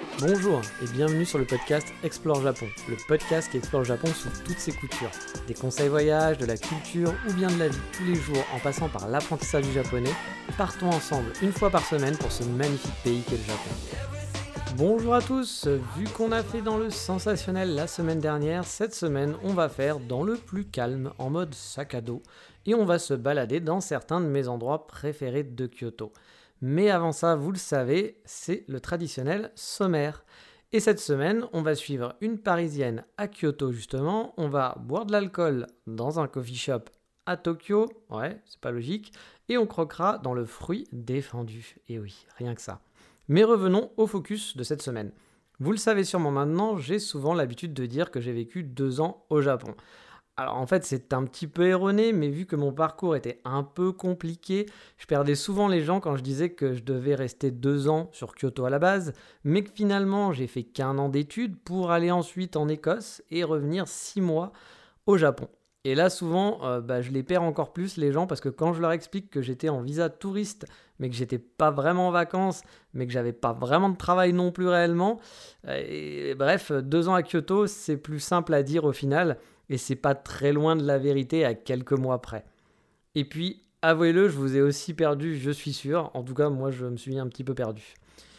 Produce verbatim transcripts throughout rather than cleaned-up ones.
Bonjour et bienvenue sur le podcast Explore Japon, le podcast qui explore le Japon sous toutes ses coutures. Des conseils voyage, de la culture ou bien de la vie tous les jours en passant par l'apprentissage du japonais, partons ensemble une fois par semaine pour ce magnifique pays qu'est le Japon. Bonjour à tous, vu qu'on a fait dans le sensationnel la semaine dernière, cette semaine on va faire dans le plus calme en mode sac à dos et on va se balader dans certains de mes endroits préférés de Kyoto. Mais avant ça, vous le savez, c'est le traditionnel sommaire. Et cette semaine, on va suivre une Parisienne à Kyoto justement, on va boire de l'alcool dans un coffee shop à Tokyo, ouais, c'est pas logique, et on croquera dans le fruit défendu. Et oui, rien que ça. Mais revenons au focus de cette semaine. Vous le savez sûrement maintenant, j'ai souvent l'habitude de dire que j'ai vécu deux ans au Japon. Alors en fait c'est un petit peu erroné, mais vu que mon parcours était un peu compliqué, je perdais souvent les gens quand je disais que je devais rester deux ans sur Kyoto à la base, mais que finalement j'ai fait qu'un an d'études pour aller ensuite en Écosse et revenir six mois au Japon. Et là souvent euh, bah, je les perds encore plus les gens parce que quand je leur explique que j'étais en visa touriste mais que j'étais pas vraiment en vacances, mais que j'avais pas vraiment de travail non plus réellement, et, et bref, deux ans à Kyoto c'est plus simple à dire au final. Et c'est pas très loin de la vérité à quelques mois près. Et puis, avouez-le, je vous ai aussi perdu, je suis sûr. En tout cas, moi, je me suis un petit peu perdu.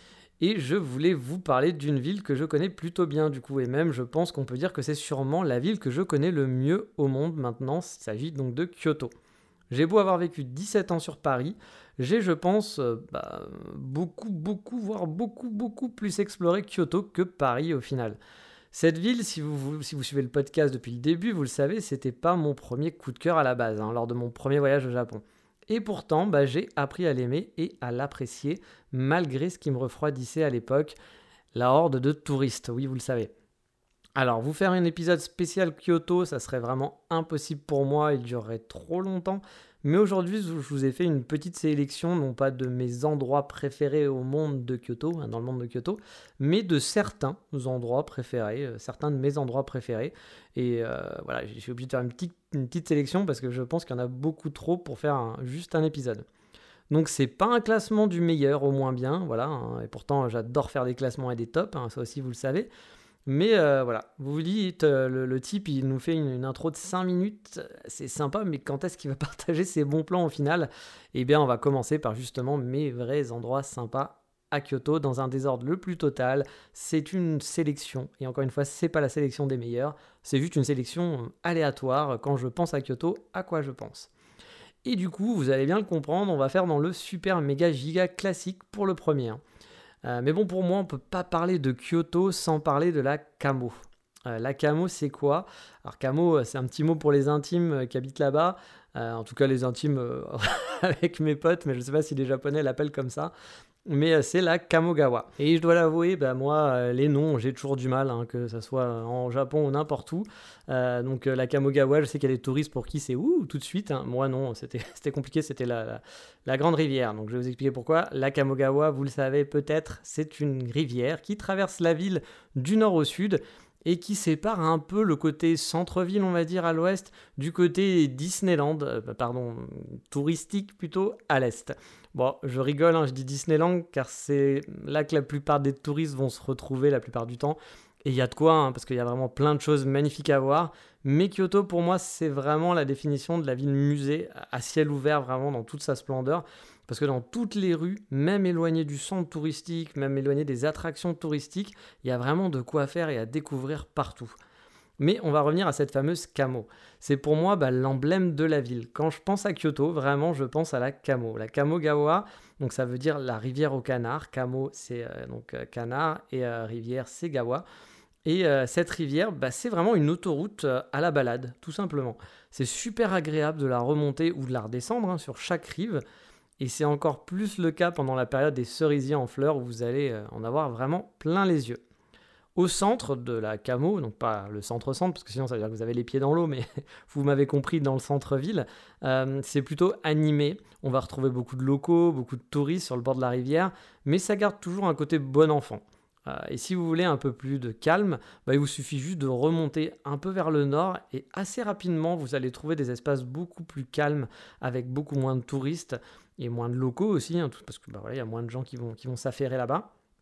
Et je voulais vous parler d'une ville que je connais plutôt bien du coup. Et même, je pense qu'on peut dire que c'est sûrement la ville que je connais le mieux au monde maintenant. Il s'agit donc de Kyoto. J'ai beau avoir vécu dix-sept ans sur Paris, j'ai, je pense, euh, bah, beaucoup, beaucoup, voire beaucoup, beaucoup plus exploré Kyoto que Paris au final. Cette ville, si vous, si vous suivez le podcast depuis le début, vous le savez, c'était pas mon premier coup de cœur à la base, hein, lors de mon premier voyage au Japon. Et pourtant, bah, j'ai appris à l'aimer et à l'apprécier, malgré ce qui me refroidissait à l'époque, la horde de touristes, oui, vous le savez. Alors, vous faire un épisode spécial Kyoto, ça serait vraiment impossible pour moi, il durerait trop longtemps. Mais aujourd'hui, je vous ai fait une petite sélection, non pas de mes endroits préférés au monde de Kyoto, hein, dans le monde de Kyoto, mais de certains endroits préférés, euh, certains de mes endroits préférés. Et euh, voilà, j'ai obligé de faire une petite, une petite sélection parce que je pense qu'il y en a beaucoup trop pour faire un, juste un épisode. Donc c'est pas un classement du meilleur au moins bien, voilà, hein, et pourtant j'adore faire des classements et des tops, hein, ça aussi vous le savez. Mais euh, voilà, vous vous dites, euh, le, le type, il nous fait une, une intro de cinq minutes, c'est sympa, mais quand est-ce qu'il va partager ses bons plans au final ? Eh bien, on va commencer par justement mes vrais endroits sympas à Kyoto, dans un désordre le plus total. C'est une sélection, et encore une fois, c'est pas la sélection des meilleurs, c'est juste une sélection aléatoire. Quand je pense à Kyoto, à quoi je pense ? Et du coup, vous allez bien le comprendre, on va faire dans le super méga giga classique pour le premier. Hein. Euh, mais bon, pour moi, on ne peut pas parler de Kyoto sans parler de la Kamo. Euh, la Kamo, c'est quoi ? Alors, Kamo, c'est un petit mot pour les intimes euh, qui habitent là-bas. Euh, en tout cas, les intimes euh, avec mes potes, mais je ne sais pas si les Japonais l'appellent comme ça. Mais euh, c'est la Kamogawa. Et je dois l'avouer, bah, moi, euh, les noms, j'ai toujours du mal, hein, que ce soit en Japon ou n'importe où. Euh, donc, euh, la Kamogawa, je sais qu'il y a des touristes pour qui c'est ouh, tout de suite. Hein. Moi, non, c'était, c'était compliqué, c'était la, la, la grande rivière. Donc, je vais vous expliquer pourquoi. La Kamogawa, vous le savez peut-être, c'est une rivière qui traverse la ville du nord au sud et qui sépare un peu le côté centre-ville, on va dire, à l'ouest, du côté Disneyland, euh, pardon, touristique plutôt, à l'est. Bon, je rigole, hein, je dis Disneyland, car c'est là que la plupart des touristes vont se retrouver la plupart du temps. Et il y a de quoi, hein, parce qu'il y a vraiment plein de choses magnifiques à voir. Mais Kyoto, pour moi, c'est vraiment la définition de la ville musée, à ciel ouvert, vraiment dans toute sa splendeur. Parce que dans toutes les rues, même éloignées du centre touristique, même éloignées des attractions touristiques, il y a vraiment de quoi faire et à découvrir partout. Mais on va revenir à cette fameuse Kamo. C'est pour moi bah, l'emblème de la ville. Quand je pense à Kyoto, vraiment, je pense à la Kamo. La Kamogawa, donc ça veut dire la rivière au canard. Kamo, c'est euh, donc euh, canard et euh, rivière, c'est gawa. Et euh, cette rivière, bah, c'est vraiment une autoroute euh, à la balade, tout simplement. C'est super agréable de la remonter ou de la redescendre hein, sur chaque rive. Et c'est encore plus le cas pendant la période des cerisiers en fleurs où vous allez euh, en avoir vraiment plein les yeux. Au centre de la Kamo, donc pas le centre-centre, parce que sinon ça veut dire que vous avez les pieds dans l'eau, mais vous m'avez compris, dans le centre-ville, euh, c'est plutôt animé. On va retrouver beaucoup de locaux, beaucoup de touristes sur le bord de la rivière, mais ça garde toujours un côté bon enfant. Euh, et si vous voulez un peu plus de calme, bah, il vous suffit juste de remonter un peu vers le nord et assez rapidement, vous allez trouver des espaces beaucoup plus calmes avec beaucoup moins de touristes et moins de locaux aussi, hein, tout, parce que bah, voilà, y a moins de gens qui vont, qui vont s'affairer là-bas.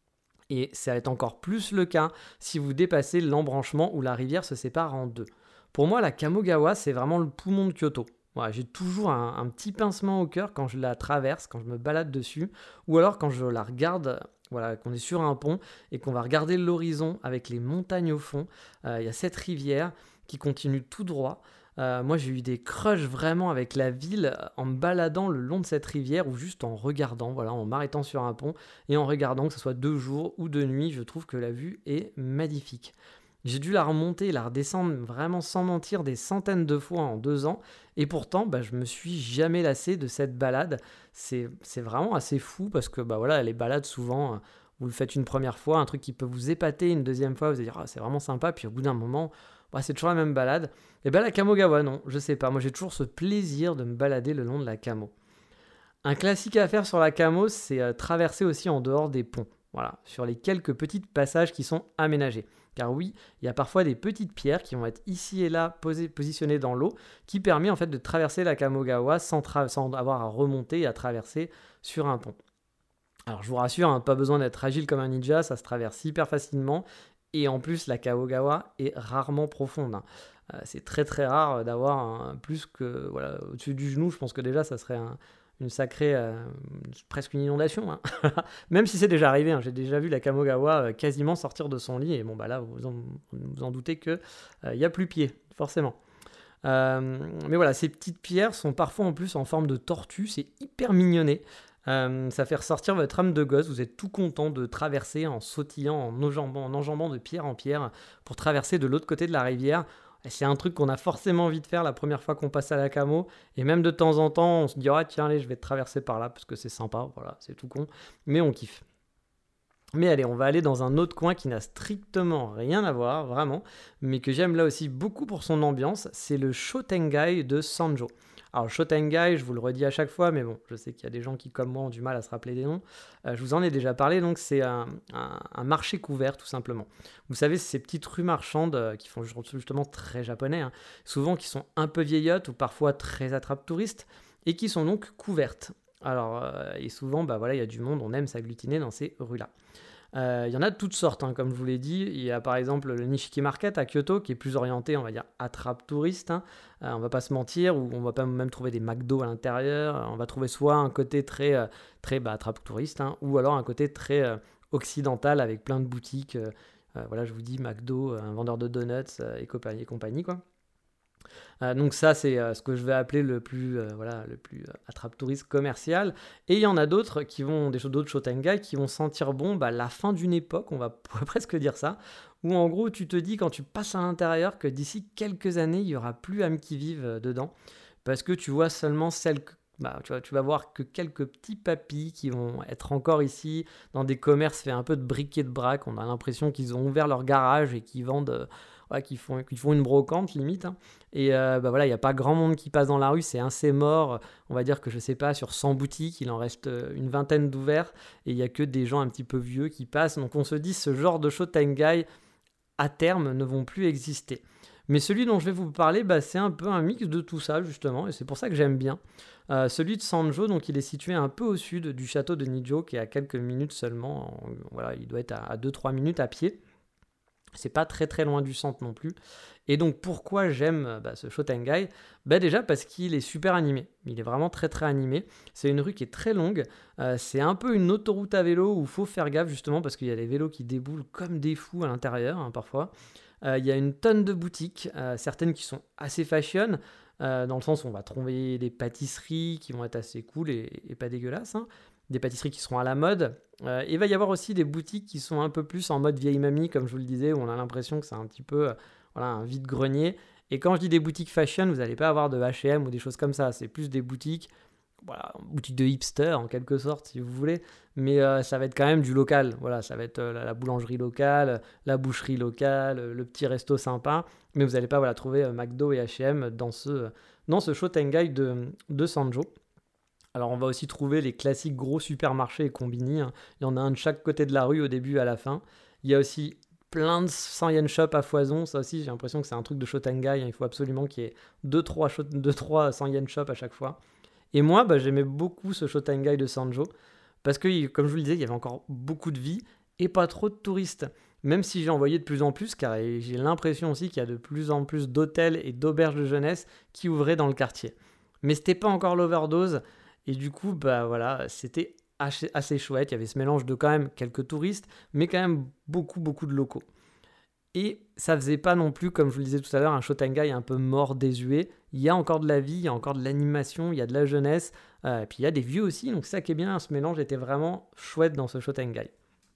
Et ça va être encore plus le cas si vous dépassez l'embranchement où la rivière se sépare en deux. Pour moi, la Kamogawa, c'est vraiment le poumon de Kyoto. Voilà, j'ai toujours un, un petit pincement au cœur quand je la traverse, quand je me balade dessus, ou alors quand je la regarde, voilà, qu'on est sur un pont et qu'on va regarder l'horizon avec les montagnes au fond. Euh, Il y a cette rivière qui continue tout droit. Euh, moi, j'ai eu des crushs vraiment avec la ville en me baladant le long de cette rivière ou juste en regardant, voilà, en m'arrêtant sur un pont et en regardant, que ce soit de jour ou de nuit. Je trouve que la vue est magnifique. J'ai dû la remonter et la redescendre vraiment sans mentir des centaines de fois en deux ans. Et pourtant, bah, je me suis jamais lassé de cette balade. C'est, c'est vraiment assez fou parce que bah, voilà, les balades, souvent, euh, vous le faites une première fois, un truc qui peut vous épater une deuxième fois, vous allez dire ah, c'est vraiment sympa. Puis au bout d'un moment, bah, c'est toujours la même balade. Et bien la Kamogawa, non, je sais pas. Moi, j'ai toujours ce plaisir de me balader le long de la Kamo. Un classique à faire sur la Kamo, c'est euh, traverser aussi en dehors des ponts. Voilà, sur les quelques petits passages qui sont aménagés. Car oui, il y a parfois des petites pierres qui vont être ici et là posées, positionnées dans l'eau, qui permet en fait de traverser la Kamogawa sans, tra- sans avoir à remonter et à traverser sur un pont. Alors je vous rassure, hein, pas besoin d'être agile comme un ninja, ça se traverse hyper facilement. Et en plus, la Kamogawa est rarement profonde. Hein. Euh, c'est très très rare d'avoir un, plus que voilà, au-dessus du genou. Je pense que déjà, ça serait un, une sacrée, euh, presque une inondation. Hein. Même si c'est déjà arrivé, hein. J'ai déjà vu la Kamogawa quasiment sortir de son lit. Et bon, bah là, vous en, vous en doutez qu'il n'y euh, a plus pied, forcément. Euh, mais voilà, ces petites pierres sont parfois en plus en forme de tortue. C'est hyper mignonné. Euh, ça fait ressortir votre âme de gosse, vous êtes tout content de traverser en sautillant, en enjambant, en enjambant de pierre en pierre pour traverser de l'autre côté de la rivière. Et c'est un truc qu'on a forcément envie de faire la première fois qu'on passe à la Kamo, et même de temps en temps on se dit ah tiens allez je vais traverser par là parce que c'est sympa, voilà c'est tout con, mais on kiffe. Mais allez, on va aller dans un autre coin qui n'a strictement rien à voir, vraiment, mais que j'aime là aussi beaucoup pour son ambiance, c'est le Shotengai de Sanjo. Alors Shotengai, je vous le redis à chaque fois, mais bon, je sais qu'il y a des gens qui, comme moi, ont du mal à se rappeler des noms. Euh, je vous en ai déjà parlé, donc c'est un, un, un marché couvert, tout simplement. Vous savez, c'est ces petites rues marchandes euh, qui font justement très japonais, hein, souvent qui sont un peu vieillottes ou parfois très attrape-touristes, et qui sont donc couvertes. Alors, euh, et souvent, bah voilà, il y a du monde, on aime s'agglutiner dans ces rues-là. Il euh, y en a de toutes sortes, hein, comme je vous l'ai dit. Il y a par exemple le Nishiki Market à Kyoto, qui est plus orienté, on va dire, attrape-touriste. Hein. Euh, on va pas se mentir, où on va pas même trouver des McDo à l'intérieur. On va trouver soit un côté très, euh, très bah, attrape-touriste, hein, ou alors un côté très euh, occidental avec plein de boutiques. Euh, euh, voilà, je vous dis, McDo, un vendeur de donuts euh, et compagnie, et compagnie quoi. Euh, donc ça, c'est euh, ce que je vais appeler le plus, euh, voilà, le plus euh, attrape-touriste commercial. Et il y en a d'autres qui vont, des d'autres Shotengai qui vont sentir bon bah, la fin d'une époque, on va presque dire ça, où en gros tu te dis quand tu passes à l'intérieur que d'ici quelques années, il n'y aura plus âmes qui vivent euh, dedans, parce que tu vois seulement celles que Bah, tu, vois, tu vas voir que quelques petits papis qui vont être encore ici dans des commerces fait un peu de bric et de brac. On a l'impression qu'ils ont ouvert leur garage et qu'ils vendent, euh, ouais, qu'ils font, qu'ils font une brocante limite. Hein. Et euh, bah voilà, il n'y a pas grand monde qui passe dans la rue, c'est assez mort. On va dire que je sais pas, sur cent boutiques, il en reste une vingtaine d'ouverts et il n'y a que des gens un petit peu vieux qui passent. Donc on se dit, ce genre de Shotengai à terme ne vont plus exister. Mais celui dont je vais vous parler, bah, c'est un peu un mix de tout ça, justement, et c'est pour ça que j'aime bien. Euh, celui de Sanjo, donc il est situé un peu au sud du château de Nijo, qui est à quelques minutes seulement. En, voilà, il doit être à, à deux trois minutes à pied. C'est pas très très loin du centre non plus. Et donc pourquoi j'aime bah, ce Shotengai ? Bah déjà parce qu'il est super animé. Il est vraiment très très animé. C'est une rue qui est très longue. Euh, c'est un peu une autoroute à vélo où il faut faire gaffe justement parce qu'il y a des vélos qui déboulent comme des fous à l'intérieur hein, parfois. Euh, il y a une tonne de boutiques, euh, certaines qui sont assez fashion, euh, dans le sens où on va trouver des pâtisseries qui vont être assez cool et, et pas dégueulasses, hein. Des pâtisseries qui seront à la mode. Euh, et il va y avoir aussi des boutiques qui sont un peu plus en mode vieille mamie, comme je vous le disais, où on a l'impression que c'est un petit peu euh, voilà, un vide-grenier. Et quand je dis des boutiques fashion, vous n'allez pas avoir de H et M ou des choses comme ça. C'est plus des boutiques, voilà, boutiques de hipster en quelque sorte, si vous voulez. Mais euh, ça va être quand même du local. Voilà, ça va être euh, la, la boulangerie locale, la boucherie locale, le petit resto sympa. Mais vous n'allez pas voilà, trouver euh, McDo et H et M dans ce, dans ce Shotengai de, de Sanjo. Alors on va aussi trouver les classiques gros supermarchés et combini. Hein. Il y en a un de chaque côté de la rue au début et à la fin. Il y a aussi plein de cent yen shop à foison. Ça aussi, j'ai l'impression que c'est un truc de Shotengai. Hein. Il faut absolument qu'il y ait deux trois cent yen shop à chaque fois. Et moi, bah, j'aimais beaucoup ce Shotengai de Sanjo parce que, comme je vous le disais, il y avait encore beaucoup de vie et pas trop de touristes. Même si j'ai envoyé de plus en plus, car j'ai l'impression aussi qu'il y a de plus en plus d'hôtels et d'auberges de jeunesse qui ouvraient dans le quartier. Mais c'était pas encore l'overdose, et du coup, bah voilà, c'était assez, assez chouette. Il y avait ce mélange de quand même quelques touristes, mais quand même beaucoup, beaucoup de locaux. Et ça faisait pas non plus, comme je vous le disais tout à l'heure, un Shotengai un peu mort, désuet. Il y a encore de la vie, il y a encore de l'animation, il y a de la jeunesse, euh, et puis il y a des vieux aussi, donc ça qui est bien, ce mélange était vraiment chouette dans ce Shotengai.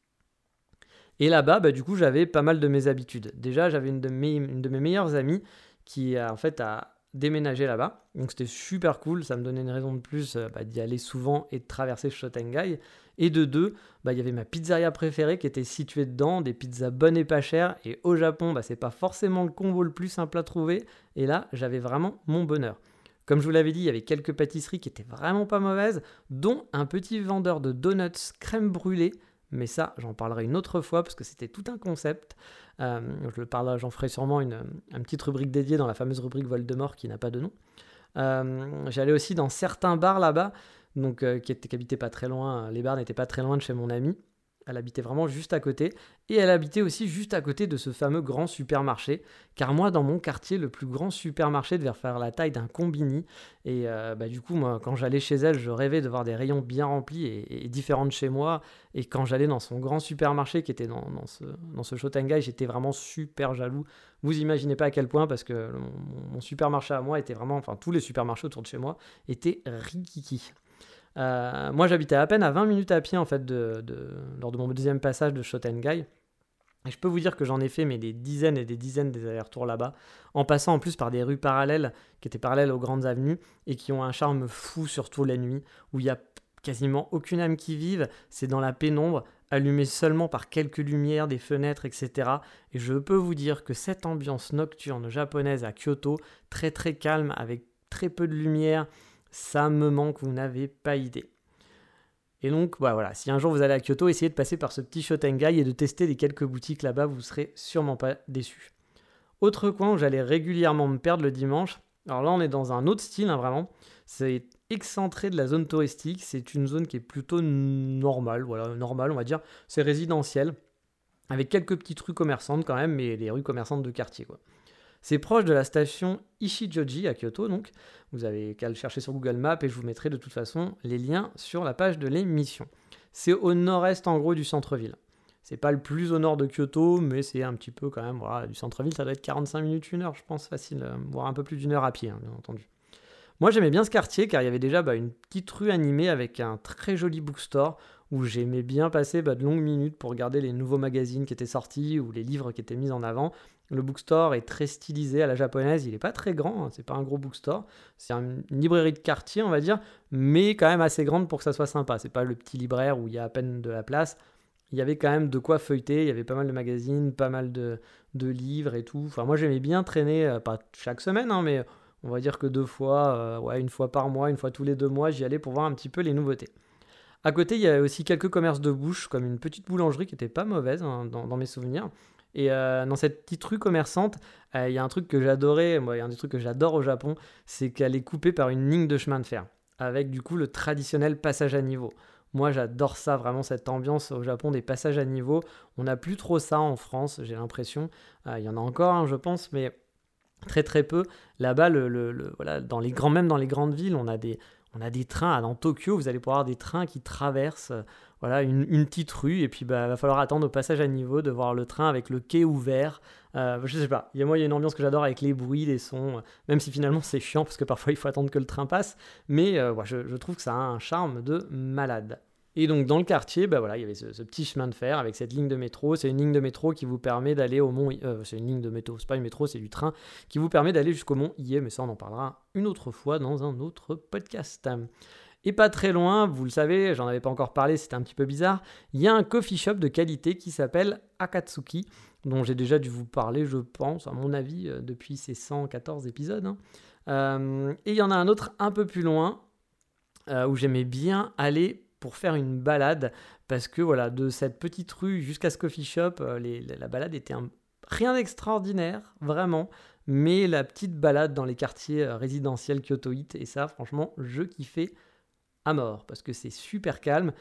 Et là-bas, bah, du coup, j'avais pas mal de mes habitudes. Déjà, j'avais une de mes, une de mes meilleures amies qui, a, en fait, a déménagé là-bas. Donc, c'était super cool. Ça me donnait une raison de plus euh, bah, d'y aller souvent et de traverser Shotengai. Et de deux, bah, il y avait ma pizzeria préférée qui était située dedans, des pizzas bonnes et pas chères. Et au Japon, bah, c'est pas forcément le combo le plus simple à trouver. Et là, j'avais vraiment mon bonheur. Comme je vous l'avais dit, il y avait quelques pâtisseries qui étaient vraiment pas mauvaises, dont un petit vendeur de donuts crème brûlée. Mais ça, j'en parlerai une autre fois parce que c'était tout un concept. Euh, je le parle, j'en ferai sûrement une, une petite rubrique dédiée dans la fameuse rubrique Voldemort qui n'a pas de nom. Euh, j'allais aussi dans certains bars là-bas, donc euh, qui, étaient, qui habitaient pas très loin. Les bars n'étaient pas très loin de chez mon amie. Elle habitait vraiment juste à côté. Et elle habitait aussi juste à côté de ce fameux grand supermarché. Car moi, dans mon quartier, le plus grand supermarché devait faire la taille d'un combini. Et euh, bah, du coup, moi, quand j'allais chez elle, je rêvais de voir des rayons bien remplis et, et différents de chez moi. Et quand j'allais dans son grand supermarché qui était dans, dans ce, dans ce Shotengai, j'étais vraiment super jaloux. Vous imaginez pas à quel point, parce que mon, mon supermarché à moi était vraiment... Enfin, tous les supermarchés autour de chez moi étaient rikiki. Euh, moi, j'habitais à peine à vingt minutes à pied en fait, de, de, lors de mon deuxième passage de Shotengai. Et je peux vous dire que j'en ai fait mais des dizaines et des dizaines des allers-retours là-bas, en passant en plus par des rues parallèles, qui étaient parallèles aux grandes avenues, et qui ont un charme fou, surtout la nuit, où il n'y a quasiment aucune âme qui vive, c'est dans la pénombre, allumé seulement par quelques lumières, des fenêtres, et cetera. Et je peux vous dire que cette ambiance nocturne japonaise à Kyoto, très très calme, avec très peu de lumière, ça me manque, vous n'avez pas idée. Et donc, bah voilà, si un jour vous allez à Kyoto, essayez de passer par ce petit Shotengai et de tester les quelques boutiques là-bas, vous serez sûrement pas déçus. Autre coin où j'allais régulièrement me perdre le dimanche, alors là on est dans un autre style, hein, vraiment, c'est excentré de la zone touristique, c'est une zone qui est plutôt normale, voilà, normale on va dire, c'est résidentiel, avec quelques petites rues commerçantes quand même, mais les rues commerçantes de quartier, quoi. C'est proche de la station Ichijoji à Kyoto, donc vous avez qu'à le chercher sur Google Maps et je vous mettrai de toute façon les liens sur la page de l'émission. C'est au nord-est en gros du centre-ville. C'est pas le plus au nord de Kyoto, mais c'est un petit peu quand même, voilà, du centre-ville, ça doit être quarante-cinq minutes, une heure, je pense, facile, voire un peu plus d'une heure à pied, hein, bien entendu. Moi j'aimais bien ce quartier car il y avait déjà bah, une petite rue animée avec un très joli bookstore où j'aimais bien passer bah, de longues minutes pour regarder les nouveaux magazines qui étaient sortis ou les livres qui étaient mis en avant. Le bookstore est très stylisé à la japonaise, il n'est pas très grand, hein, c'est pas un gros bookstore, c'est une librairie de quartier on va dire, mais quand même assez grande pour que ça soit sympa, c'est pas le petit libraire où il y a à peine de la place, il y avait quand même de quoi feuilleter, il y avait pas mal de magazines, pas mal de, de livres et tout, enfin moi j'aimais bien traîner, euh, pas chaque semaine, hein, mais on va dire que deux fois, euh, ouais, une fois par mois, une fois tous les deux mois, j'y allais pour voir un petit peu les nouveautés. À côté, il y avait aussi quelques commerces de bouche, comme une petite boulangerie qui était pas mauvaise hein, dans, dans mes souvenirs. Et euh, dans cette petite rue commerçante, euh, il y a un truc que j'adorais, moi, il y a un des trucs que j'adore au Japon, c'est qu'elle est coupée par une ligne de chemin de fer, avec du coup le traditionnel passage à niveau. Moi, j'adore ça, vraiment, cette ambiance au Japon des passages à niveau. On n'a plus trop ça en France, j'ai l'impression. Euh, il y en a encore, hein, je pense, mais très très peu. Là-bas, le, le, le, voilà, dans les grands, même dans les grandes villes, on a des, on a des trains. Dans Tokyo, vous allez pouvoir avoir des trains qui traversent euh, voilà, une, une petite rue. Et puis, il bah, va falloir attendre au passage à niveau de voir le train avec le quai ouvert. Euh, je sais pas. Il y a, moi, il y a une ambiance que j'adore avec les bruits, les sons. Même si finalement, c'est chiant parce que parfois, il faut attendre que le train passe. Mais euh, ouais, je, je trouve que ça a un charme de malade. Et donc dans le quartier, bah voilà, il y avait ce, ce petit chemin de fer avec cette ligne de métro. C'est une ligne de métro qui vous permet d'aller au mont... Euh, c'est une ligne de métro, c'est pas une métro, c'est du train qui vous permet d'aller jusqu'au mont Hiei, mais ça on en parlera une autre fois dans un autre podcast. Et pas très loin, vous le savez, j'en avais pas encore parlé, c'était un petit peu bizarre, il y a un coffee shop de qualité qui s'appelle Akatsuki, dont j'ai déjà dû vous parler, je pense, à mon avis, depuis ces cent quatorze épisodes. Hein. Euh, et il y en a un autre un peu plus loin, euh, où j'aimais bien aller pour faire une balade, parce que voilà, de cette petite rue jusqu'à ce coffee shop, euh, les, la balade était un, rien d'extraordinaire, vraiment, mais la petite balade dans les quartiers euh, résidentiels kyotoïtes, et ça, franchement, je kiffais à mort, parce que c'est super calme,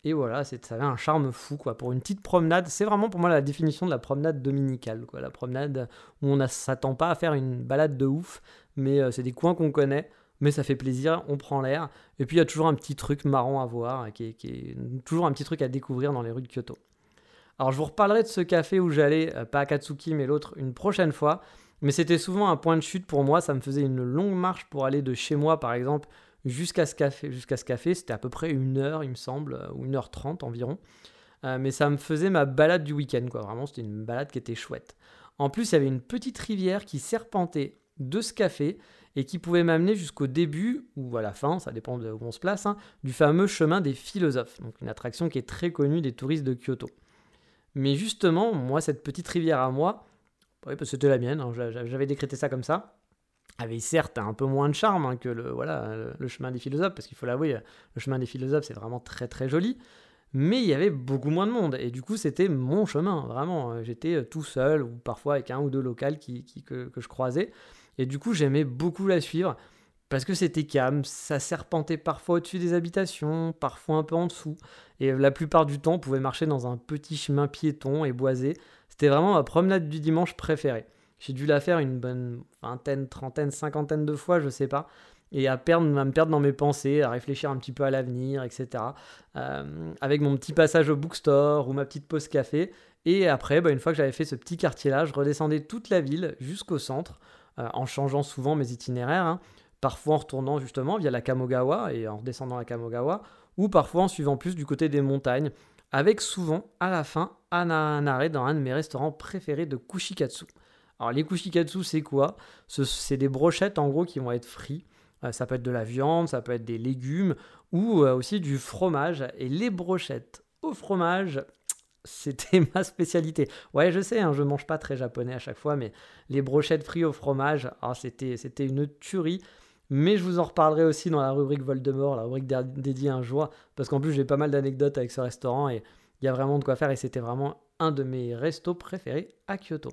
Et voilà, c'est, ça avait un charme fou, quoi. Pour une petite promenade, c'est vraiment pour moi la définition de la promenade dominicale, quoi. La promenade où on ne s'attend pas à faire une balade de ouf, mais euh, c'est des coins qu'on connaît, mais ça fait plaisir, on prend l'air. Et puis il y a toujours un petit truc marrant à voir, qui est, qui est toujours un petit truc à découvrir dans les rues de Kyoto. Alors je vous reparlerai de ce café où j'allais, euh, pas à Katsuki, mais l'autre, une prochaine fois. Mais c'était souvent un point de chute pour moi, ça me faisait une longue marche pour aller de chez moi, par exemple, jusqu'à ce café. Jusqu'à ce café, c'était à peu près une heure, il me semble, ou une heure trente environ. Euh, mais ça me faisait ma balade du week-end, quoi. Vraiment, c'était une balade qui était chouette. En plus, il y avait une petite rivière qui serpentait de ce café et qui pouvait m'amener jusqu'au début, ou à la fin, ça dépend de où on se place, hein, du fameux chemin des philosophes, donc une attraction qui est très connue des touristes de Kyoto. Mais justement, moi, cette petite rivière à moi, oui, parce que c'était la mienne, hein, j'avais décrété ça comme ça, avait certes un peu moins de charme hein, que le, voilà, le, le chemin des philosophes, parce qu'il faut l'avouer, le chemin des philosophes, c'est vraiment très très joli, mais il y avait beaucoup moins de monde, et du coup, c'était mon chemin, vraiment. J'étais tout seul, ou parfois avec un ou deux locals qui, qui, que, que je croisais, et du coup, j'aimais beaucoup la suivre, parce que c'était calme, ça serpentait parfois au-dessus des habitations, parfois un peu en dessous, et la plupart du temps, on pouvait marcher dans un petit chemin piéton et boisé. C'était vraiment ma promenade du dimanche préférée. J'ai dû la faire une bonne vingtaine, trentaine, cinquantaine de fois, je sais pas, et à, perdre, à me perdre dans mes pensées, à réfléchir un petit peu à l'avenir, et cetera. Euh, avec mon petit passage au bookstore ou ma petite pause café. Et après, bah, une fois que j'avais fait ce petit quartier-là, je redescendais toute la ville jusqu'au centre, euh, en changeant souvent mes itinéraires, hein, parfois en retournant justement via la Kamogawa et en redescendant la Kamogawa, ou parfois en suivant plus du côté des montagnes, avec souvent, à la fin, un arrêt dans un de mes restaurants préférés de kushikatsu. Alors les kushikatsu, c'est quoi ? Ce, C'est des brochettes en gros qui vont être frites. Euh, ça peut être de la viande, ça peut être des légumes ou euh, aussi du fromage. Et les brochettes au fromage, c'était ma spécialité. Ouais, je sais, hein, je mange pas très japonais à chaque fois, mais les brochettes frites au fromage, ah, c'était, c'était une tuerie. Mais je vous en reparlerai aussi dans la rubrique Voldemort, la rubrique dédiée un jour, parce qu'en plus j'ai pas mal d'anecdotes avec ce restaurant et il y a vraiment de quoi faire et c'était vraiment un de mes restos préférés à Kyoto.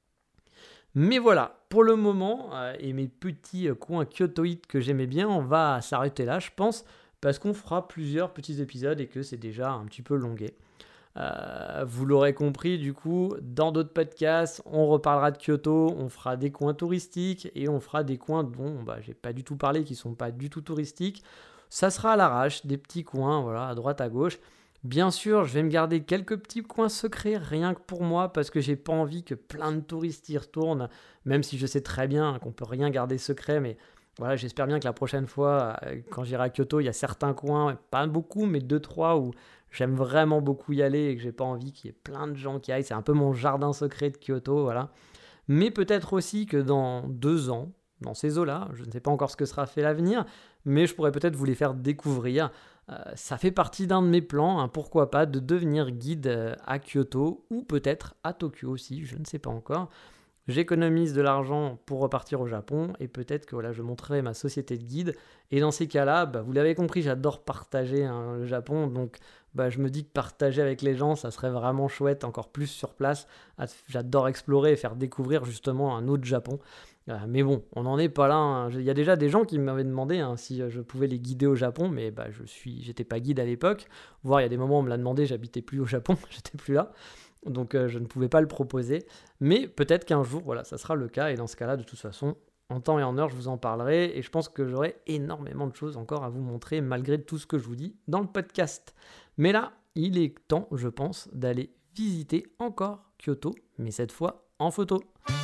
Mais voilà, pour le moment, euh, et mes petits euh, coins kyotoïdes que j'aimais bien, on va s'arrêter là, je pense, parce qu'on fera plusieurs petits épisodes et que c'est déjà un petit peu longué. Euh, vous l'aurez compris, du coup, dans d'autres podcasts, on reparlera de Kyoto, on fera des coins touristiques et on fera des coins dont bah, j'ai pas du tout parlé, qui sont pas du tout touristiques. Ça sera à l'arrache, des petits coins, voilà, à droite, à gauche. Bien sûr, je vais me garder quelques petits coins secrets, rien que pour moi, parce que j'ai pas envie que plein de touristes y retournent, même si je sais très bien qu'on peut rien garder secret, mais voilà, j'espère bien que la prochaine fois, quand j'irai à Kyoto, il y a certains coins, pas beaucoup, mais deux, trois, où j'aime vraiment beaucoup y aller et que j'ai pas envie qu'il y ait plein de gens qui aillent. C'est un peu mon jardin secret de Kyoto, voilà. Mais peut-être aussi que dans deux ans, dans ces eaux-là, je ne sais pas encore ce que sera fait l'avenir, mais je pourrais peut-être vous les faire découvrir. Euh, ça fait partie d'un de mes plans, hein, pourquoi pas, de devenir guide euh, à Kyoto ou peut-être à Tokyo aussi, je ne sais pas encore. J'économise de l'argent pour repartir au Japon et peut-être que voilà, je montrerai ma société de guide. Et dans ces cas-là, bah, vous l'avez compris, j'adore partager hein, le Japon. Donc bah, je me dis que partager avec les gens, ça serait vraiment chouette, encore plus sur place. J'adore explorer et faire découvrir justement un autre Japon. Euh, mais bon, on n'en est pas là. Hein. Il y a déjà des gens qui m'avaient demandé hein, si je pouvais les guider au Japon, mais bah, je suis, j'étais pas guide à l'époque. Voire il y a des moments où on me l'a demandé, j'habitais plus au Japon, j'étais plus là. Donc euh, je ne pouvais pas le proposer, mais peut-être qu'un jour, voilà, ça sera le cas, et dans ce cas-là, de toute façon, en temps et en heure, je vous en parlerai, et je pense que j'aurai énormément de choses encore à vous montrer, malgré tout ce que je vous dis dans le podcast. Mais là, il est temps, je pense, d'aller visiter encore Kyoto, mais cette fois en photo.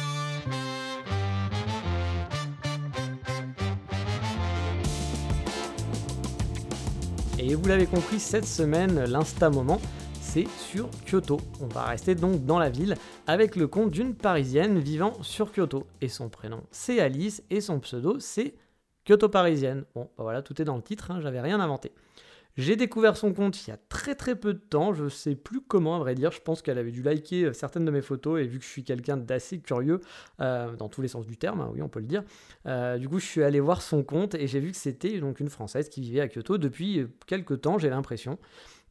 Et vous l'avez compris, cette semaine, l'Insta Moment, c'est sur Kyoto. On va rester donc dans la ville avec le compte d'une Parisienne vivant sur Kyoto. Et son prénom, c'est Alice, et son pseudo, c'est Kyoto Parisienne. Bon, bah voilà, tout est dans le titre, hein, j'avais rien inventé. J'ai découvert son compte il y a très très peu de temps, je sais plus comment à vrai dire, je pense qu'elle avait dû liker certaines de mes photos et vu que je suis quelqu'un d'assez curieux, euh, dans tous les sens du terme, hein, oui on peut le dire, euh, du coup je suis allé voir son compte et j'ai vu que c'était donc une Française qui vivait à Kyoto depuis quelques temps, j'ai l'impression,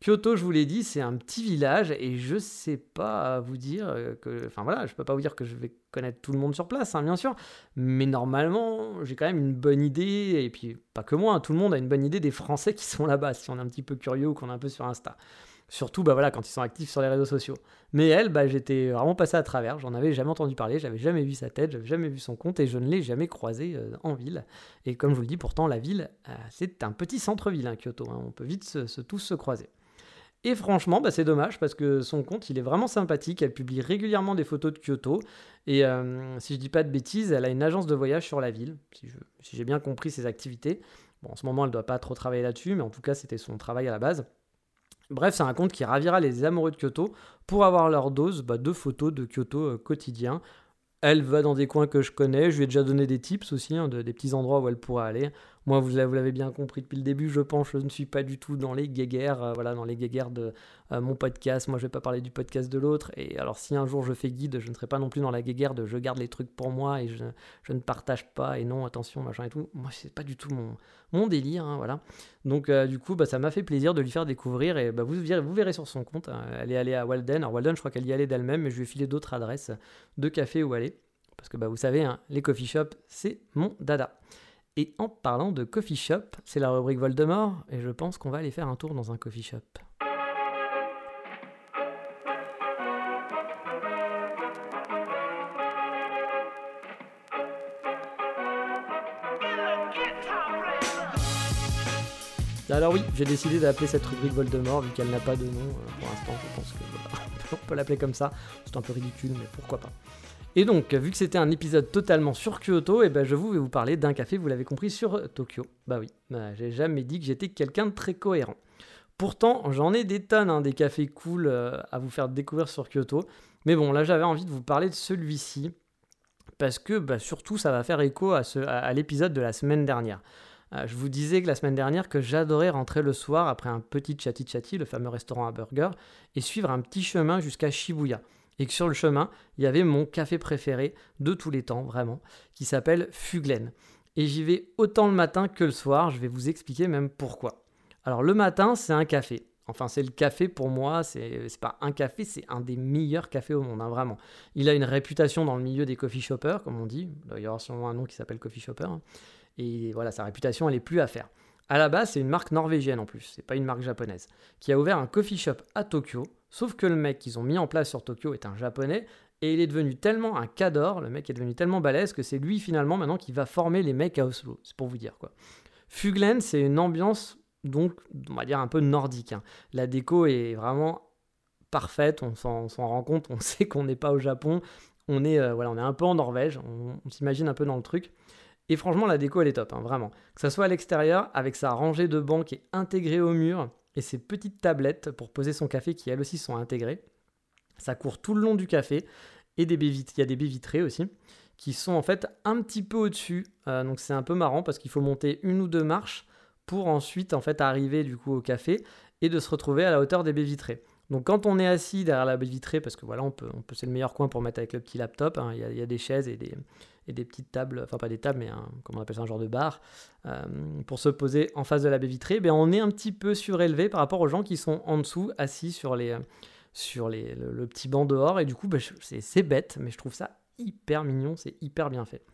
Kyoto, je vous l'ai dit, c'est un petit village et je sais pas vous dire que... Enfin voilà, je peux pas vous dire que je vais connaître tout le monde sur place, hein, bien sûr, mais normalement, j'ai quand même une bonne idée, et puis pas que moi, hein, tout le monde a une bonne idée des Français qui sont là-bas, si on est un petit peu curieux ou qu'on est un peu sur Insta. Surtout bah voilà, quand ils sont actifs sur les réseaux sociaux. Mais elle, bah, j'étais vraiment passé à travers, j'en avais jamais entendu parler, j'avais jamais vu sa tête, j'avais jamais vu son compte et je ne l'ai jamais croisé euh, en ville. Et comme je vous le dis, pourtant la ville, euh, c'est un petit centre-ville, hein, Kyoto, hein, on peut vite se, se, tous se croiser. Et franchement, bah, c'est dommage parce que son compte, il est vraiment sympathique, elle publie régulièrement des photos de Kyoto et euh, si je dis pas de bêtises, elle a une agence de voyage sur la ville, si, je, si j'ai bien compris ses activités. Bon, en ce moment, elle doit pas trop travailler là-dessus, mais en tout cas, c'était son travail à la base. Bref, c'est un compte qui ravira les amoureux de Kyoto pour avoir leur dose bah, de photos de Kyoto euh, quotidien. Elle va dans des coins que je connais, je lui ai déjà donné des tips aussi, hein, de, des petits endroits où elle pourrait aller. Moi, vous, vous l'avez bien compris depuis le début, je pense, je ne suis pas du tout dans les guéguerres, euh, voilà, dans les guéguerres de euh, mon podcast. Moi, je ne vais pas parler du podcast de l'autre. Et alors, si un jour je fais guide, je ne serai pas non plus dans la guéguerre de je garde les trucs pour moi et je, je ne partage pas et non, attention, machin et tout. Moi, c'est pas du tout mon, mon délire, hein, voilà. Donc, euh, du coup, bah, ça m'a fait plaisir de lui faire découvrir et bah, vous, verrez, vous verrez sur son compte, hein, elle est allée à Walden. Alors, Walden, je crois qu'elle y allait d'elle-même, mais je lui ai filé d'autres adresses de café où aller. Parce que bah, vous savez, hein, les coffee shops, c'est mon dada. Et en parlant de coffee shop, c'est la rubrique Voldemort, et je pense qu'on va aller faire un tour dans un coffee shop. Alors oui, j'ai décidé d'appeler cette rubrique Voldemort, vu qu'elle n'a pas de nom. Euh, pour l'instant, je pense que voilà, on peut l'appeler comme ça. C'est un peu ridicule, mais pourquoi pas. Et donc, vu que c'était un épisode totalement sur Kyoto, et ben je vous vais vous parler d'un café, vous l'avez compris, sur Tokyo. Bah oui, bah, j'ai jamais dit que j'étais quelqu'un de très cohérent. Pourtant, j'en ai des tonnes, hein, des cafés cool euh, à vous faire découvrir sur Kyoto. Mais bon, là, j'avais envie de vous parler de celui-ci, parce que bah, surtout, ça va faire écho à, ce, à, à l'épisode de la semaine dernière. Euh, je vous disais que la semaine dernière que j'adorais rentrer le soir après un petit Chatty Chatty, le fameux restaurant à burger, et suivre un petit chemin jusqu'à Shibuya. Et que sur le chemin, il y avait mon café préféré de tous les temps, vraiment, qui s'appelle Fuglen. Et j'y vais autant le matin que le soir, je vais vous expliquer même pourquoi. Alors le matin, c'est un café. Enfin, c'est le café pour moi, c'est, c'est pas un café, c'est un des meilleurs cafés au monde, hein, vraiment. Il a une réputation dans le milieu des coffee shoppers, comme on dit. Il doit y avoir sûrement un nom qui s'appelle coffee shopper. Hein. Et voilà, sa réputation, elle est plus à faire. À la base, c'est une marque norvégienne en plus, c'est pas une marque japonaise, qui a ouvert un coffee shop à Tokyo, sauf que le mec qu'ils ont mis en place sur Tokyo est un japonais, et il est devenu tellement un cador, le mec est devenu tellement balèze que c'est lui finalement maintenant qui va former les mecs à Oslo, c'est pour vous dire quoi. Fuglen, c'est une ambiance donc, on va dire un peu nordique, hein. La déco est vraiment parfaite, on s'en, on s'en rend compte, on sait qu'on n'est pas au Japon, on est, euh, voilà, on est un peu en Norvège, on, on s'imagine un peu dans le truc. Et franchement, la déco, elle est top, hein, vraiment. Que ça soit à l'extérieur, avec sa rangée de bancs qui est intégrée au mur, et ses petites tablettes pour poser son café qui, elles aussi, sont intégrées. Ça court tout le long du café, et des baies vit- il y a des baies vitrées aussi, qui sont en fait un petit peu au-dessus. Euh, donc c'est un peu marrant, parce qu'il faut monter une ou deux marches pour ensuite en fait arriver du coup au café, et de se retrouver à la hauteur des baies vitrées. Donc quand on est assis derrière la baie vitrée, parce que voilà, on peut, on peut, c'est le meilleur coin pour mettre avec le petit laptop, hein, il y a, il y a des chaises et des... et des petites tables, enfin pas des tables, mais un, comment on appelle ça, un genre de bar, euh, pour se poser en face de la baie vitrée, ben on est un petit peu surélevé par rapport aux gens qui sont en dessous, assis sur, les, sur les, le, le petit banc dehors, et du coup, ben, c'est, c'est bête, mais je trouve ça hyper mignon, c'est hyper bien fait.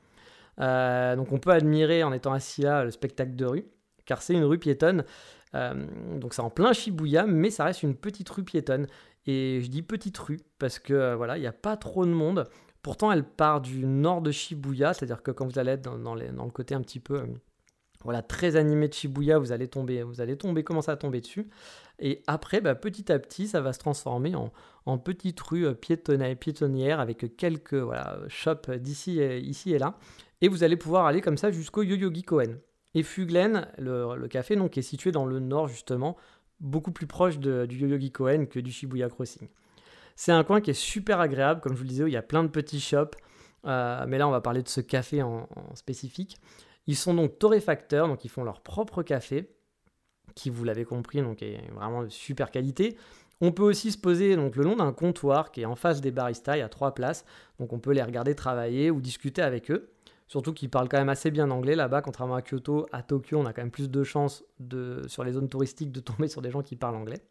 Euh, donc on peut admirer, en étant assis là, le spectacle de rue, car c'est une rue piétonne, euh, donc c'est en plein Shibuya, mais ça reste une petite rue piétonne, et je dis petite rue, parce que euh, voilà, il n'y a pas trop de monde. Pourtant, elle part du nord de Shibuya, c'est-à-dire que quand vous allez être dans, dans, les, dans le côté un petit peu euh, voilà, très animé de Shibuya, vous allez tomber, vous allez tomber, commencer à tomber dessus. Et après, bah, petit à petit, ça va se transformer en, en petite rue euh, piétonnière, piétonnière avec quelques voilà, shops d'ici et, ici et là. Et vous allez pouvoir aller comme ça jusqu'au Yoyogi Koen. Et Fuglen, le, le café, donc, est situé dans le nord justement, beaucoup plus proche de, du Yoyogi Koen que du Shibuya Crossing. C'est un coin qui est super agréable, comme je vous le disais, où il y a plein de petits shops. Euh, mais là, on va parler de ce café en, en spécifique. Ils sont donc torréfacteurs, donc ils font leur propre café, qui, vous l'avez compris, donc est vraiment de super qualité. On peut aussi se poser donc, le long d'un comptoir qui est en face des baristas, il y a trois places. Donc on peut les regarder travailler ou discuter avec eux. Surtout qu'ils parlent quand même assez bien anglais là-bas, contrairement à Kyoto. À Tokyo, on a quand même plus de chances de, sur les zones touristiques de tomber sur des gens qui parlent anglais.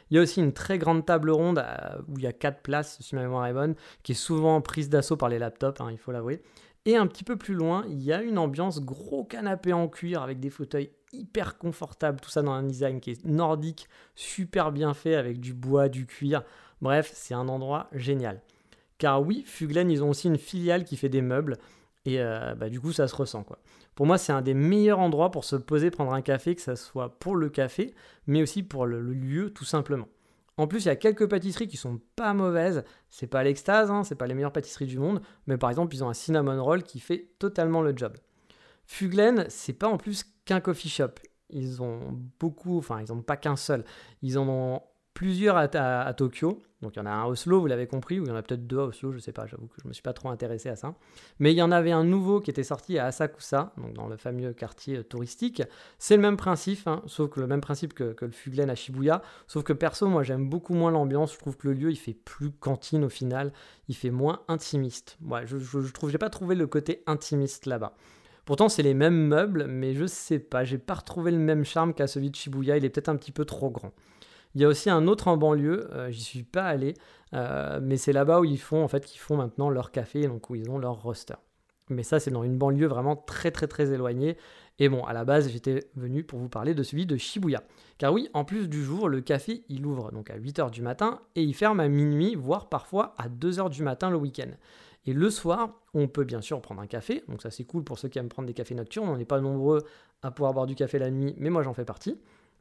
Il y a aussi une très grande table ronde euh, où il y a quatre places, si ma mémoire est bonne, qui est souvent prise d'assaut par les laptops, hein, il faut l'avouer. Et un petit peu plus loin, il y a une ambiance gros canapé en cuir avec des fauteuils hyper confortables, tout ça dans un design qui est nordique, super bien fait avec du bois, du cuir. Bref, c'est un endroit génial. Car oui, Fuglen, ils ont aussi une filiale qui fait des meubles et euh, bah, du coup, ça se ressent, quoi. Pour moi, c'est un des meilleurs endroits pour se poser, prendre un café, que ça soit pour le café, mais aussi pour le, le lieu, tout simplement. En plus, il y a quelques pâtisseries qui sont pas mauvaises. C'est pas l'extase, hein, c'est pas les meilleures pâtisseries du monde, mais par exemple, ils ont un cinnamon roll qui fait totalement le job. Fuglen, c'est pas en plus qu'un coffee shop. Ils ont beaucoup, enfin, ils n'en ont pas qu'un seul. Ils en ont plusieurs à, à, à Tokyo. Donc, il y en a un à Oslo, vous l'avez compris, ou il y en a peut-être deux à Oslo, je sais pas, j'avoue que je me suis pas trop intéressé à ça. Mais il y en avait un nouveau qui était sorti à Asakusa, donc dans le fameux quartier touristique. C'est le même principe, hein, sauf que le même principe que, que le Fuglen à Shibuya. Sauf que perso, moi, j'aime beaucoup moins l'ambiance. Je trouve que le lieu, il fait plus cantine au final. Il fait moins intimiste. Ouais, je, je, je trouve, j'ai pas trouvé le côté intimiste là-bas. Pourtant, c'est les mêmes meubles, mais je sais pas, j'ai pas retrouvé le même charme qu'à celui de Shibuya. Il est peut-être un petit peu trop grand. Il y a aussi un autre en banlieue, euh, j'y suis pas allé, euh, mais c'est là-bas où ils font en fait, qu'ils font maintenant leur café, donc où ils ont leur roster. Mais ça, c'est dans une banlieue vraiment très très très éloignée. Et bon, à la base, j'étais venu pour vous parler de celui de Shibuya. Car oui, en plus du jour, le café, il ouvre donc à huit heures du matin et il ferme à minuit, voire parfois à deux heures du matin le week-end. Et le soir, on peut bien sûr prendre un café, donc ça c'est cool pour ceux qui aiment prendre des cafés nocturnes. On n'est pas nombreux à pouvoir boire du café la nuit, mais moi j'en fais partie.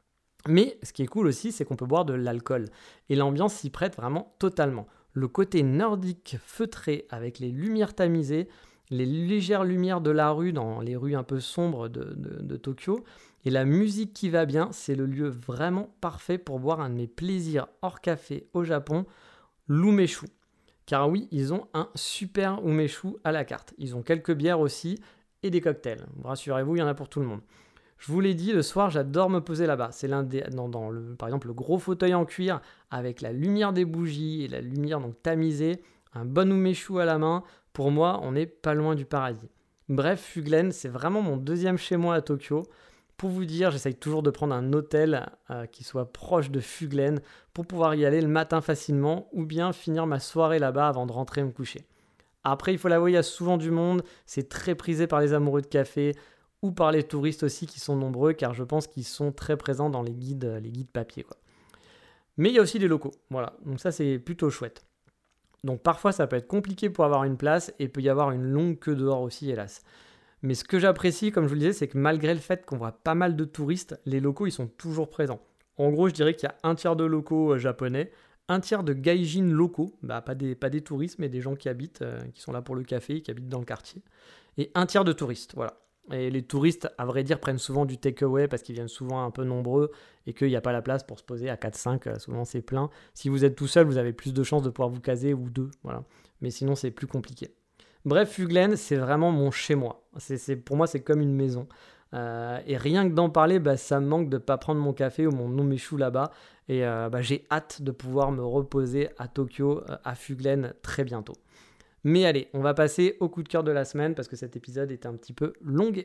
Mais ce qui est cool aussi, c'est qu'on peut boire de l'alcool. Et l'ambiance s'y prête vraiment totalement. Le côté nordique feutré avec les lumières tamisées, les légères lumières de la rue dans les rues un peu sombres de, de, de Tokyo, et la musique qui va bien, c'est le lieu vraiment parfait pour boire un de mes plaisirs hors café au Japon, l'umeshu. Car oui, ils ont un super umeshu à la carte. Ils ont quelques bières aussi et des cocktails. Rassurez-vous, il y en a pour tout le monde. Je vous l'ai dit, le soir, j'adore me poser là-bas. C'est l'un des, dans, dans le, par exemple, le gros fauteuil en cuir avec la lumière des bougies et la lumière donc tamisée, un bon umeshu à la main. Pour moi, on n'est pas loin du paradis. Bref, Fuglen, c'est vraiment mon deuxième chez moi à Tokyo. Pour vous dire, j'essaye toujours de prendre un hôtel euh, qui soit proche de Fuglen pour pouvoir y aller le matin facilement ou bien finir ma soirée là-bas avant de rentrer me coucher. Après, il faut l'avouer, il y a souvent du monde. C'est très prisé par les amoureux de café ou par les touristes aussi qui sont nombreux, car je pense qu'ils sont très présents dans les guides, les guides papier, quoi. Mais il y a aussi des locaux, voilà, donc ça c'est plutôt chouette. Donc parfois ça peut être compliqué pour avoir une place, et peut y avoir une longue queue dehors aussi, hélas. Mais ce que j'apprécie, comme je vous le disais, c'est que malgré le fait qu'on voit pas mal de touristes, les locaux ils sont toujours présents. En gros, je dirais qu'il y a un tiers de locaux euh, japonais, un tiers de gaijin locaux, bah, pas, des, pas des touristes, mais des gens qui habitent, euh, qui sont là pour le café, qui habitent dans le quartier, et un tiers de touristes, voilà. Et les touristes, à vrai dire, prennent souvent du takeaway parce qu'ils viennent souvent un peu nombreux et qu'il n'y a pas la place pour se poser à quatre cinq. Souvent, c'est plein. Si vous êtes tout seul, vous avez plus de chances de pouvoir vous caser ou deux. Voilà. Mais sinon, c'est plus compliqué. Bref, Fuglen, c'est vraiment mon chez-moi. C'est, c'est, pour moi, c'est comme une maison. Euh, et rien que d'en parler, bah, ça me manque de ne pas prendre mon café ou mon umeshu là-bas. Et euh, bah, j'ai hâte de pouvoir me reposer à Tokyo, à Fuglen, très bientôt. Mais allez, on va passer au coup de cœur de la semaine parce que cet épisode est un petit peu longué.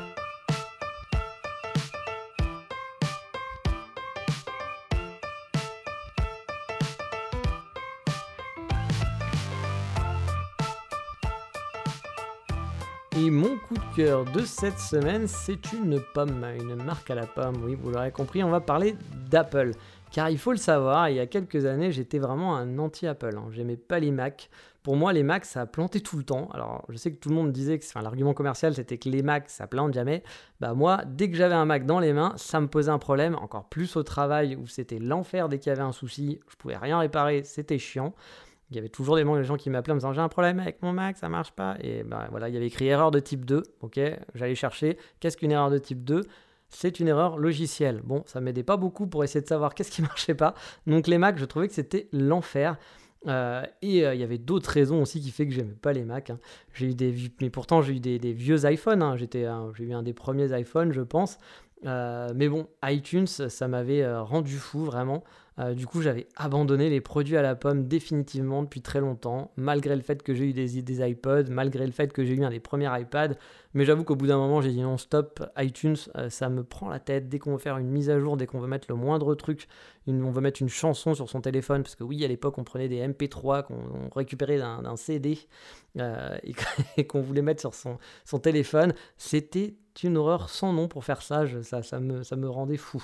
Et mon coup de cœur de cette semaine, c'est une pomme, une marque à la pomme. Oui, vous l'aurez compris, on va parler d'Apple. Car il faut le savoir, il y a quelques années, j'étais vraiment un anti-Apple. Hein. J'aimais pas les Macs. Pour moi, les Macs, ça a planté tout le temps. Alors, je sais que tout le monde disait que enfin, l'argument commercial, c'était que les Macs, ça plante jamais. Bah moi, dès que j'avais un Mac dans les mains, ça me posait un problème. Encore plus au travail, où c'était l'enfer dès qu'il y avait un souci. Je pouvais rien réparer, c'était chiant. Il y avait toujours des gens qui m'appelaient en me disant « J'ai un problème avec mon Mac, ça marche pas. » Et bah, voilà, il y avait écrit « Erreur de type deux ». Ok, j'allais chercher. Qu'est-ce qu'une erreur de type deux ? C'est une erreur logicielle. Bon, ça m'aidait pas beaucoup pour essayer de savoir qu'est-ce qui marchait pas. Donc les Macs, je trouvais que c'était l'enfer. Euh, et il euh, y avait d'autres raisons aussi qui fait que j'aimais pas les Macs. Hein. J'ai eu des, mais pourtant j'ai eu des, des vieux iPhones. Hein. J'étais, euh, j'ai eu un des premiers iPhones, je pense. Euh, mais bon, iTunes, ça m'avait euh, rendu fou vraiment. Euh, du coup, j'avais abandonné les produits à la pomme définitivement depuis très longtemps, malgré le fait que j'ai eu des, des iPods, malgré le fait que j'ai eu un des premiers iPads. Mais j'avoue qu'au bout d'un moment, j'ai dit non, stop, iTunes, euh, ça me prend la tête. Dès qu'on veut faire une mise à jour, dès qu'on veut mettre le moindre truc, une, on veut mettre une chanson sur son téléphone, parce que oui, à l'époque, on prenait des M P trois qu'on on récupérait d'un, d'un C D euh, et, et qu'on voulait mettre sur son, son téléphone. C'était une horreur sans nom pour faire ça, je, ça, ça, me, ça me rendait fou.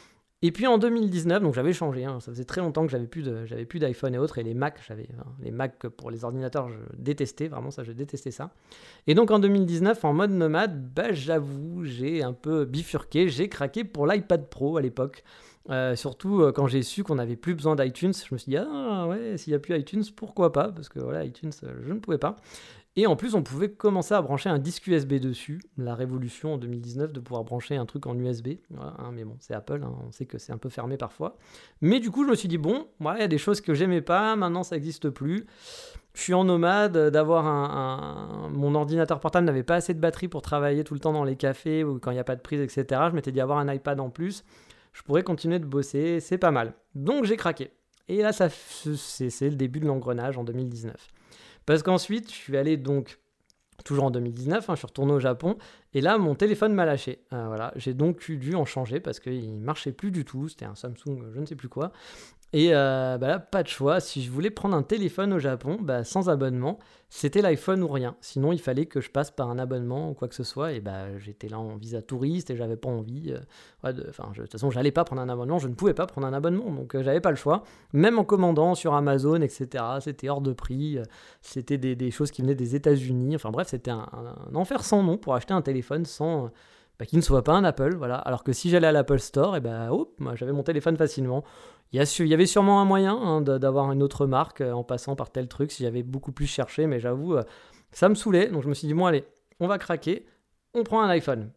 Et puis en deux mille dix-neuf, donc j'avais changé, hein, ça faisait très longtemps que j'avais plus, de, j'avais plus d'iPhone et autres, et les Mac, j'avais, hein, les Mac pour les ordinateurs, je détestais, vraiment ça, je détestais ça. Et donc en deux mille dix-neuf, en mode nomade, bah, j'avoue, j'ai un peu bifurqué, j'ai craqué pour l'iPad Pro à l'époque. Euh, surtout euh, quand j'ai su qu'on n'avait plus besoin d'iTunes, je me suis dit, ah ouais, s'il n'y a plus iTunes, pourquoi pas, parce que voilà, iTunes, euh, je ne pouvais pas. Et en plus, on pouvait commencer à brancher un disque U S B dessus. La révolution en deux mille dix-neuf de pouvoir brancher un truc en U S B. Voilà, hein, mais bon, c'est Apple, hein, on sait que c'est un peu fermé parfois. Mais du coup, je me suis dit, bon, voilà, il y a des choses que j'aimais pas, maintenant ça n'existe plus. Je suis en nomade, d'avoir un, un... Mon ordinateur portable n'avait pas assez de batterie pour travailler tout le temps dans les cafés ou quand il n'y a pas de prise, et cetera. Je m'étais dit, avoir un iPad en plus, je pourrais continuer de bosser, c'est pas mal. Donc j'ai craqué. Et là, ça, c'est, c'est le début de l'engrenage en deux mille dix-neuf. Parce qu'ensuite, je suis allé donc, toujours en deux mille dix-neuf, hein, je suis retourné au Japon, et là, mon téléphone m'a lâché. Euh, voilà, j'ai donc dû en changer parce qu'il ne marchait plus du tout, c'était un Samsung, je ne sais plus quoi. Et euh, bah là, pas de choix, si je voulais prendre un téléphone au Japon, bah, sans abonnement, c'était l'iPhone ou rien. Sinon, il fallait que je passe par un abonnement ou quoi que ce soit, et bah, j'étais là en visa touriste et j'avais pas envie. Euh, ouais, de, je, de toute façon, j'allais pas prendre un abonnement, je ne pouvais pas prendre un abonnement, donc euh, j'avais pas le choix. Même en commandant sur Amazon, et cetera, c'était hors de prix, euh, c'était des, des choses qui venaient des États-Unis, enfin bref, c'était un, un, un enfer sans nom pour acheter un téléphone sans... Euh, bah, qui ne soit pas un Apple, voilà. Alors que si j'allais à l'Apple Store, et bah, hop, moi, j'avais mon téléphone facilement. Il y, a su, il y avait sûrement un moyen hein, de, d'avoir une autre marque euh, en passant par tel truc si j'avais beaucoup plus cherché, mais j'avoue, euh, ça me saoulait. Donc je me suis dit, bon allez, on va craquer, on prend un iPhone.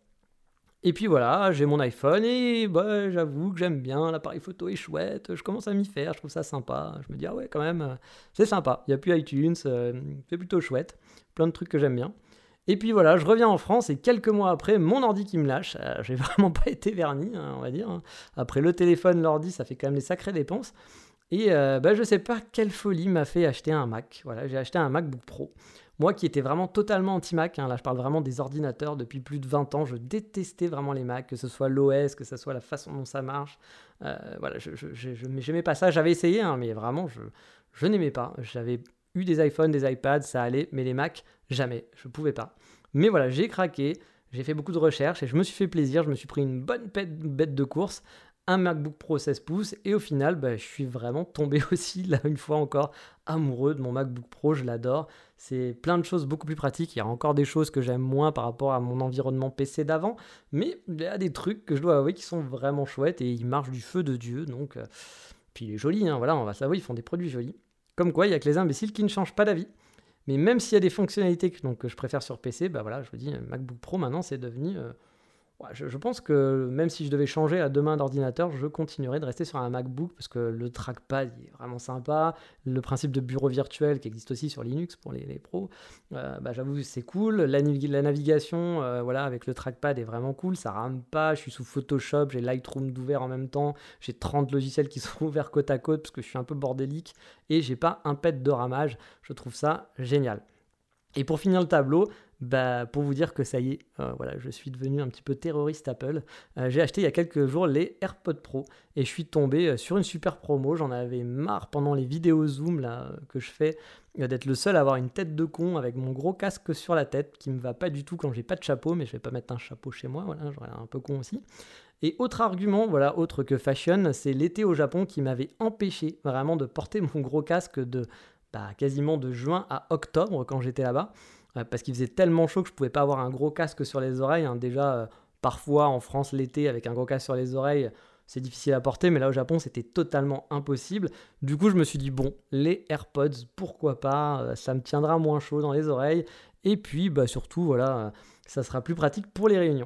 Et puis voilà, j'ai mon iPhone et bah, j'avoue que j'aime bien, l'appareil photo est chouette, je commence à m'y faire, je trouve ça sympa. Je me dis, ah ouais, quand même, euh, c'est sympa. Il n'y a plus iTunes, euh, c'est plutôt chouette, plein de trucs que j'aime bien. Et puis voilà, je reviens en France et quelques mois après, mon ordi qui me lâche. Euh, j'ai vraiment pas été verni, hein, on va dire. Hein. Après le téléphone, l'ordi, ça fait quand même des sacrées dépenses. Et euh, bah, je sais pas quelle folie m'a fait acheter un Mac. Voilà, j'ai acheté un MacBook Pro. Moi qui étais vraiment totalement anti-Mac, hein, là je parle vraiment des ordinateurs depuis plus de vingt ans, je détestais vraiment les Macs, que ce soit l'O S, que ce soit la façon dont ça marche. Euh, voilà, je, je, je, je n'aimais pas ça. J'avais essayé, hein, mais vraiment, je, je n'aimais pas. J'avais eu des iPhones, des iPads, ça allait, mais les Macs, jamais, je pouvais pas. Mais voilà, j'ai craqué, j'ai fait beaucoup de recherches et je me suis fait plaisir, je me suis pris une bonne bête de course, un MacBook Pro seize pouces et au final, bah, je suis vraiment tombé aussi, là une fois encore, amoureux de mon MacBook Pro, je l'adore. C'est plein de choses beaucoup plus pratiques, il y a encore des choses que j'aime moins par rapport à mon environnement P C d'avant, mais il y a des trucs que je dois avouer qui sont vraiment chouettes et ils marchent du feu de Dieu, donc... Euh... Puis il est joli, hein, voilà, on va savoir, ils font des produits jolis. Comme quoi, il y a que les imbéciles qui ne changent pas d'avis. Mais même s'il y a des fonctionnalités que, donc, que je préfère sur P C, bah voilà, je vous dis, MacBook Pro maintenant c'est devenu... Euh, ouais, je, je pense que même si je devais changer à demain d'ordinateur, je continuerais de rester sur un MacBook parce que le trackpad il est vraiment sympa. Le principe de bureau virtuel qui existe aussi sur Linux pour les, les pros, euh, bah, j'avoue c'est cool. La, la navigation euh, voilà, avec le trackpad est vraiment cool, ça rame pas. Je suis sous Photoshop, j'ai Lightroom d'ouvert en même temps. J'ai trente logiciels qui sont ouverts côte à côte parce que je suis un peu bordélique et j'ai pas un pet de ramage. Je trouve ça génial. Et pour finir le tableau, bah, pour vous dire que ça y est, euh, voilà, je suis devenu un petit peu terroriste Apple. Euh, j'ai acheté il y a quelques jours les AirPods Pro et je suis tombé sur une super promo. J'en avais marre pendant les vidéos Zoom là, que je fais euh, d'être le seul à avoir une tête de con avec mon gros casque sur la tête qui me va pas du tout quand j'ai pas de chapeau, mais je vais pas mettre un chapeau chez moi, voilà, j'aurais un peu con aussi. Et autre argument, voilà, autre que fashion, c'est l'été au Japon qui m'avait empêché vraiment de porter mon gros casque de bah, quasiment de juin à octobre quand j'étais là-bas. Parce qu'il faisait tellement chaud que je ne pouvais pas avoir un gros casque sur les oreilles. Hein. Déjà, euh, parfois en France, l'été, avec un gros casque sur les oreilles, c'est difficile à porter, mais là au Japon, c'était totalement impossible. Du coup, je me suis dit, bon, les AirPods, pourquoi pas, euh, ça me tiendra moins chaud dans les oreilles. Et puis, bah, surtout, voilà, euh, ça sera plus pratique pour les réunions.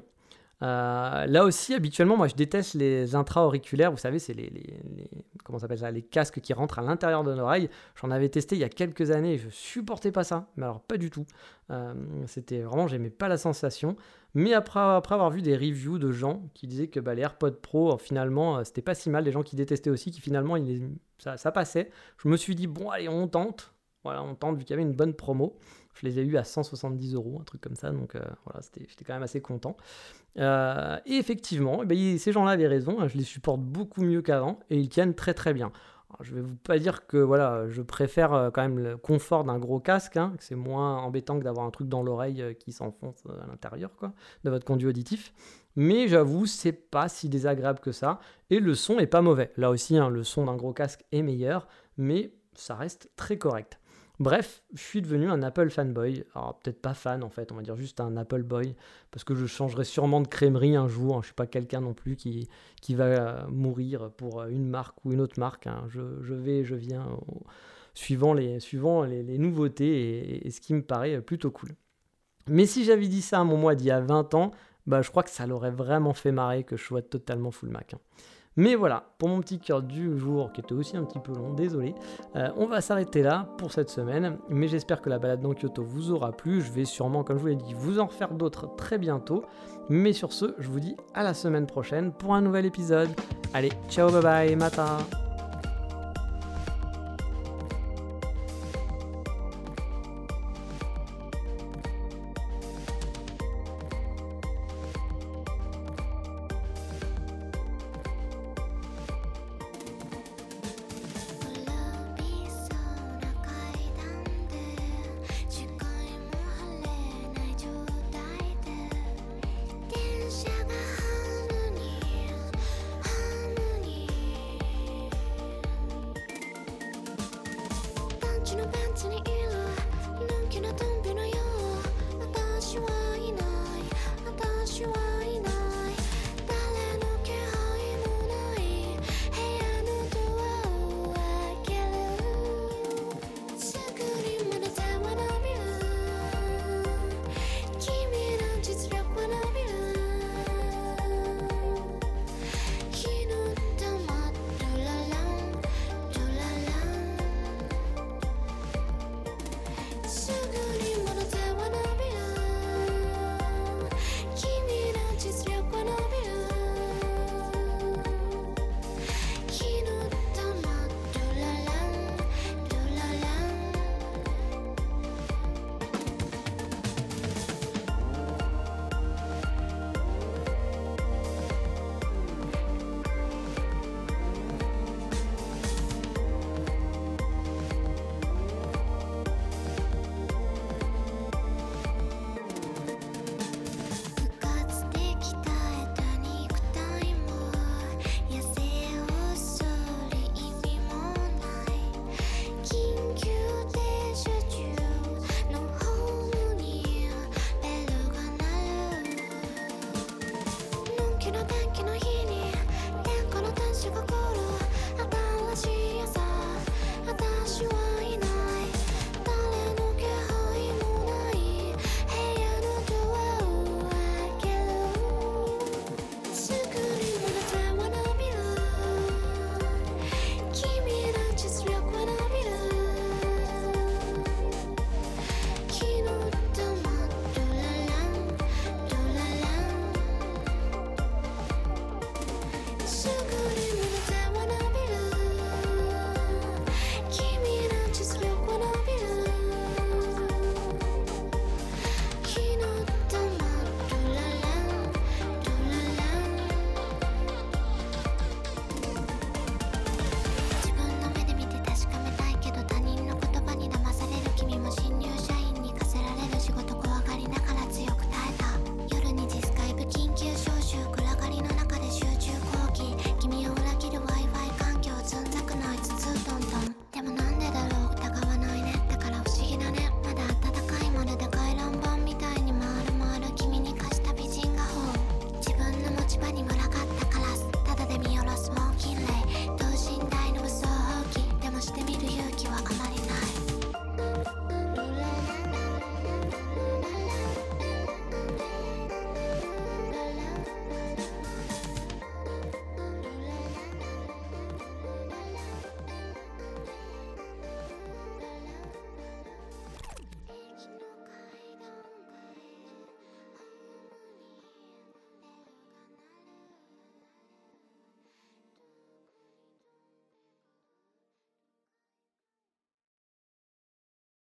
Euh, là aussi, habituellement, moi je déteste les intra-auriculaires. Vous savez, c'est les, les, les, comment ça s'appelle ça, les casques qui rentrent à l'intérieur de l'oreille. J'en avais testé il y a quelques années et je supportais pas ça. Mais alors, pas du tout. Euh, c'était vraiment, j'aimais pas la sensation. Mais après, après avoir vu des reviews de gens qui disaient que bah, les AirPods Pro, finalement, c'était pas si mal, des gens qui détestaient aussi, qui finalement, il les, ça, ça passait. Je me suis dit, bon, allez, on tente. Voilà, on tente, vu qu'il y avait une bonne promo. Je les ai eus à cent soixante-dix euros, un truc comme ça, donc euh, voilà, c'était, j'étais quand même assez content. Euh, et effectivement, eh ben, ces gens-là avaient raison, hein, je les supporte beaucoup mieux qu'avant, et ils tiennent très très bien. Alors, je ne vais vous pas dire que voilà, je préfère euh, quand même le confort d'un gros casque, hein, que c'est moins embêtant que d'avoir un truc dans l'oreille euh, qui s'enfonce euh, à l'intérieur quoi, de votre conduit auditif. Mais j'avoue, c'est pas si désagréable que ça, et le son est pas mauvais. Là aussi, hein, le son d'un gros casque est meilleur, mais ça reste très correct. Bref, je suis devenu un Apple fanboy. Alors peut-être pas fan en fait, on va dire juste un Apple boy, parce que je changerai sûrement de crèmerie un jour. Je ne suis pas quelqu'un non plus qui, qui va mourir pour une marque ou une autre marque. Hein. Je, je vais, je viens, au, suivant, les, suivant les, les nouveautés et, et ce qui me paraît plutôt cool. Mais si j'avais dit ça à mon moi d'il y a vingt ans, bah, je crois que ça l'aurait vraiment fait marrer que je sois totalement full Mac. Hein. Mais voilà, pour mon petit cœur du jour, qui était aussi un petit peu long, désolé, euh, on va s'arrêter là pour cette semaine. Mais j'espère que la balade dans Kyoto vous aura plu. Je vais sûrement, comme je vous l'ai dit, vous en refaire d'autres très bientôt. Mais sur ce, je vous dis à la semaine prochaine pour un nouvel épisode. Allez, ciao, bye bye, mata! 「パンチのパンツにいるのんきなトンビのよう」「私は